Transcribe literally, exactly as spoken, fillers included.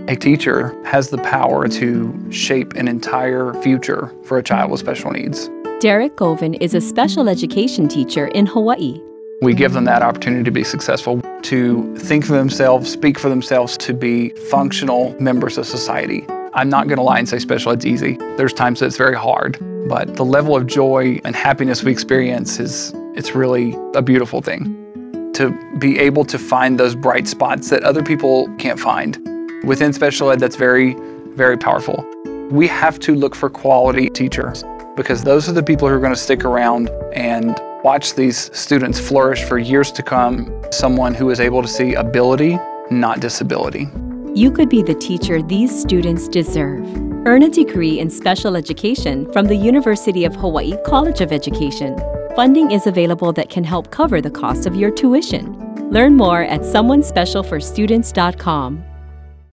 A teacher has the power to shape an entire future for a child with special needs. Derek Govan is a special education teacher in Hawaii. We give them that opportunity to be successful, to think for themselves, speak for themselves, to be functional members of society. I'm not going to lie and say special ed's easy. There's times that it's very hard, but the level of joy and happiness we experience is, it's really a beautiful thing. To be able to find those bright spots that other people can't find. Within special ed, that's very, very powerful. We have to look for quality teachers because those are the people who are going to stick around and watch these students flourish for years to come. Someone who is able to see ability, not disability. You could be the teacher these students deserve. Earn a degree in special education from the University of Hawaii College of Education. Funding is available that can help cover the cost of your tuition. Learn more at someone special for students dot com.